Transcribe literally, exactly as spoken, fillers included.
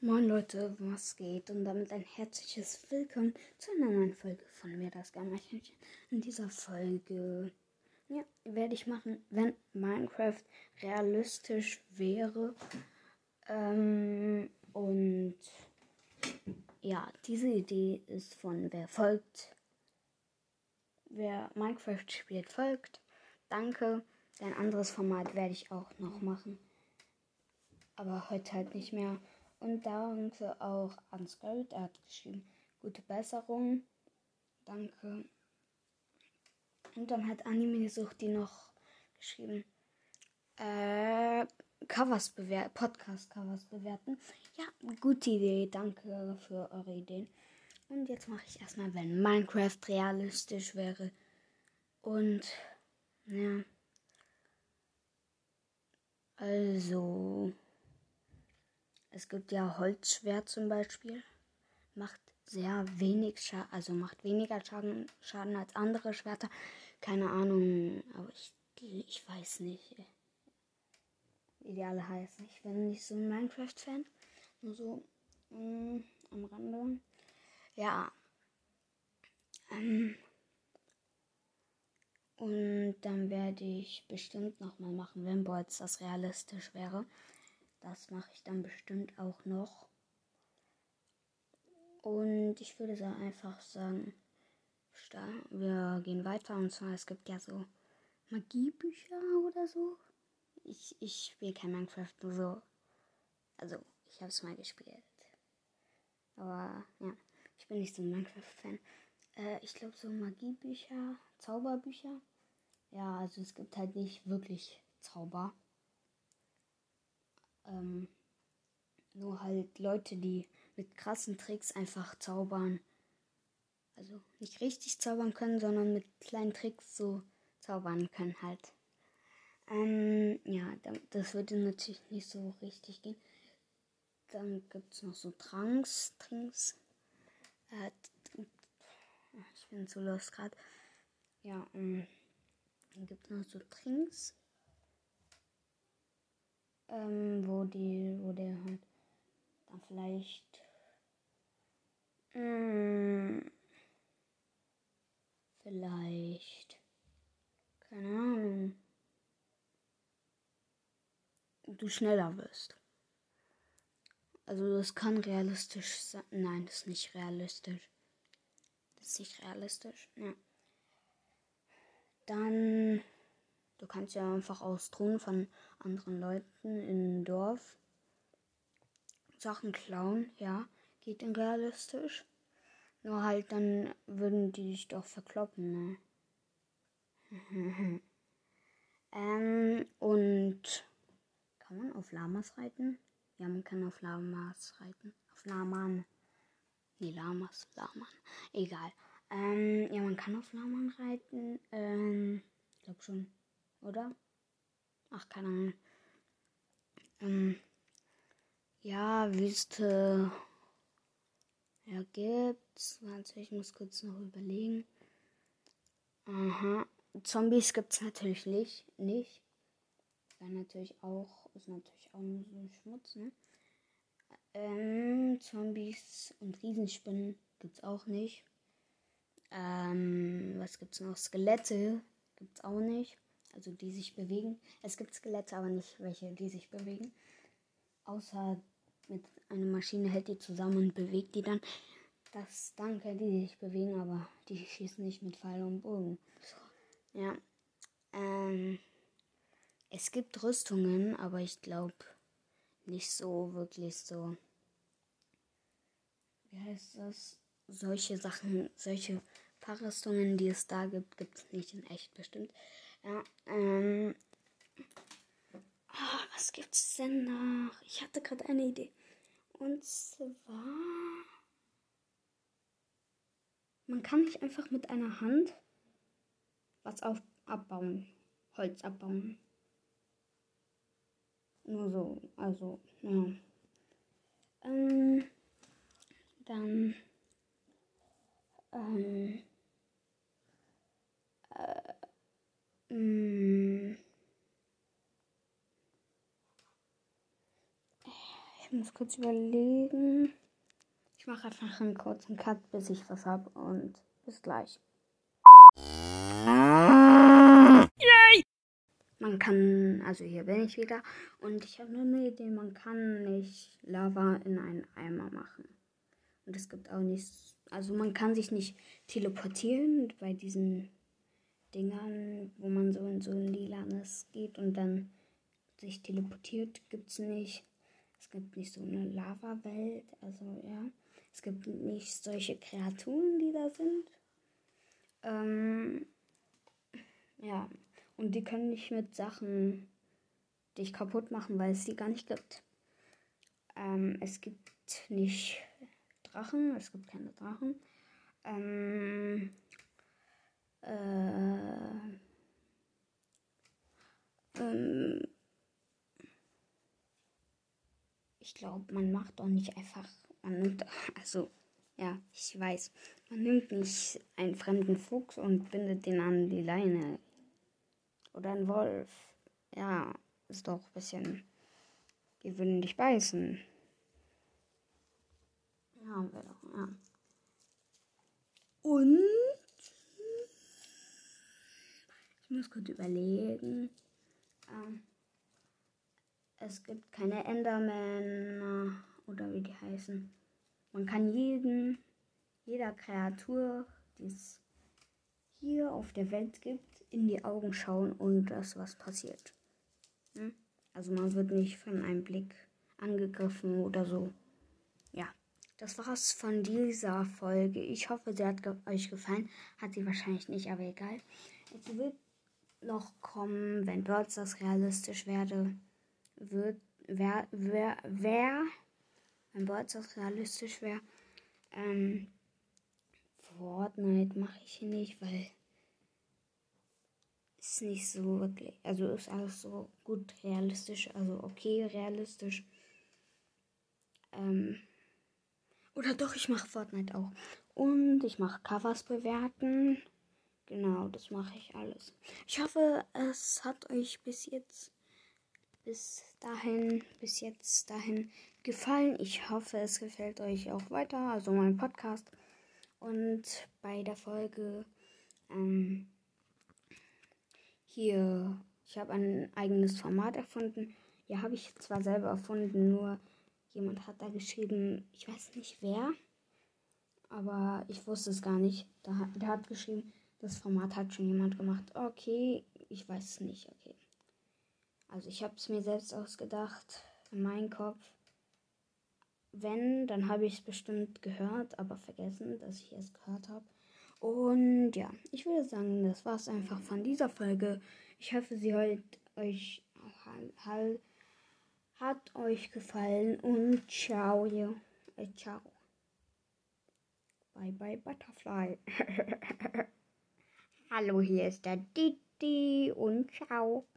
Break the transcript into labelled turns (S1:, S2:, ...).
S1: Moin Leute, was geht? Und damit ein herzliches Willkommen zu einer neuen Folge von mir, das Gammelchen. In dieser Folge ja, werde ich machen, wenn Minecraft realistisch wäre. Ähm, und ja, diese Idee ist von wer folgt. Wer Minecraft spielt, folgt. Danke. Ein anderes Format werde ich auch noch machen. Aber heute halt nicht mehr. Und danke auch an Scarlett, er hat geschrieben, gute Besserung. Danke. Und dann hat Anime Sucht die noch geschrieben, äh, Covers bewerten, Podcast-Covers bewerten. Ja, gute Idee, danke für eure Ideen. Und jetzt mache ich erstmal, wenn Minecraft realistisch wäre. Und, ja. Also, es gibt ja Holzschwert zum Beispiel. Macht sehr wenig Schaden, also macht weniger Schaden, Schaden als andere Schwerter. Keine Ahnung, aber ich, ich weiß nicht. Ideale heißt, ich bin nicht so ein Minecraft-Fan. Nur so mh, am Rande. Ja. Ähm, und dann werde ich bestimmt nochmal machen, wenn Bolz das realistisch wäre. Das mache ich dann bestimmt auch noch. Und ich würde so einfach sagen, wir gehen weiter. Und zwar, es gibt ja so Magiebücher oder so. Ich, ich spiele kein Minecraft, nur so. Also, ich habe es mal gespielt. Aber, ja, ich bin nicht so ein Minecraft-Fan. Äh, ich glaube, so Magiebücher, Zauberbücher. Ja, also es gibt halt nicht wirklich Zauber. Ähm, nur halt Leute, die mit krassen Tricks einfach zaubern. Also nicht richtig zaubern können, sondern mit kleinen Tricks so zaubern können halt. Ähm, ja, das würde natürlich nicht so richtig gehen. Dann gibt es noch so Tranks, Trinks. Äh, ich bin zu los gerade. Ja, ähm, dann gibt es noch so Trinks. Ähm, wo die, wo der halt dann vielleicht mh, vielleicht keine Ahnung, du schneller wirst. Also das kann realistisch sein. Nein, das ist nicht realistisch. Das ist nicht realistisch. Ja. Dann, du kannst ja einfach aus Truhen von anderen Leuten im Dorf Sachen klauen. Ja, geht in realistisch. Nur halt, dann würden die dich doch verkloppen, ne? ähm, und kann man auf Lamas reiten? Ja, man kann auf Lamas reiten. Auf Laman. Nee, Lamas, Laman. Egal. Ähm, ja, man kann auf Laman reiten. Ähm, ich glaube schon. Oder? Ach, keine Ahnung. Ähm, ja, Wüste. Ja, gibt's. Warte, ich muss kurz noch überlegen. Aha. Zombies gibt's natürlich nicht. nicht. Dann natürlich auch, ist natürlich auch nur so ein Schmutz, ne? Ähm, Zombies und Riesenspinnen gibt's auch nicht. Ähm, was gibt's noch? Skelette gibt's auch nicht. Also die sich bewegen. Es gibt Skelette, aber nicht welche, die sich bewegen. Außer mit einer Maschine hält die zusammen und bewegt die dann. Das danke, die sich bewegen, aber die schießen nicht mit Pfeil und Bogen. So. Ja. Ähm, es gibt Rüstungen, aber ich glaube nicht so wirklich so. Wie heißt das? Solche Sachen, solche paar Rüstungen, die es da gibt, gibt es nicht in echt bestimmt. Ja, ähm. Ah, was gibt's denn noch? Ich hatte gerade eine Idee. Und zwar. Man kann nicht einfach mit einer Hand was auf, abbauen. Holz abbauen. Nur so, also, ja. Ähm, dann, ähm, äh, mh, Ich muss kurz überlegen. Ich mache einfach einen kurzen Cut, bis ich was habe und bis gleich. Yay! Man kann, also hier bin ich wieder und ich habe nur eine Idee, man kann nicht Lava in einen Eimer machen. Und es gibt auch nichts, also man kann sich nicht teleportieren bei diesen Dingern, wo man so in so ein lilanes geht und dann sich teleportiert, gibt es nicht. Es gibt nicht so eine Lava-Welt, also ja. Es gibt nicht solche Kreaturen, die da sind. Ähm, ja, und die können nicht mit Sachen dich kaputt machen, weil es die gar nicht gibt. Ähm, es gibt nicht Drachen, es gibt keine Drachen. Ähm, äh, ähm, ich glaube, man macht doch nicht einfach, man nimmt, also, ja, ich weiß, man nimmt nicht einen fremden Fuchs und bindet den an die Leine. Oder ein Wolf. Ja, ist doch ein bisschen, die würden dich beißen. Ja, ja. Und ich muss kurz überlegen. Ähm, es gibt keine Endermen oder wie die heißen. Man kann jeden, jeder Kreatur, die es hier auf der Welt gibt, in die Augen schauen und das, was passiert. Hm? Also man wird nicht von einem Blick angegriffen oder so. Ja, das war's von dieser Folge. Ich hoffe, sie hat ge- euch gefallen. Hat sie wahrscheinlich nicht, aber egal. Es wird noch kommen, wenn Brawl Stars realistisch werde, wird, wer, wer, wer, wenn Brawl Stars realistisch wäre, ähm, Fortnite mache ich hier nicht, weil es nicht so wirklich, also ist alles so gut realistisch, also okay realistisch. Ähm, oder doch, ich mache Fortnite auch. Und ich mache Covers bewerten. Genau, das mache ich alles. Ich hoffe, es hat euch bis jetzt, bis dahin, bis jetzt dahin gefallen. Ich hoffe, es gefällt euch auch weiter, also mein Podcast. Und bei der Folge, ähm, hier, ich habe ein eigenes Format erfunden. Ja, habe ich zwar selber erfunden, nur jemand hat da geschrieben, ich weiß nicht wer, aber ich wusste es gar nicht. Da, der hat geschrieben, das Format hat schon jemand gemacht. Okay, ich weiß es nicht, okay. Also ich habe es mir selbst ausgedacht, in meinem Kopf. Wenn, dann habe ich es bestimmt gehört, aber vergessen, dass ich es gehört habe. Und ja, ich würde sagen, das war es einfach von dieser Folge. Ich hoffe, sie hat euch, hat, hat euch gefallen und ciao. Äh, ciao. Bye bye Butterfly. Hallo, hier ist der Didi und ciao.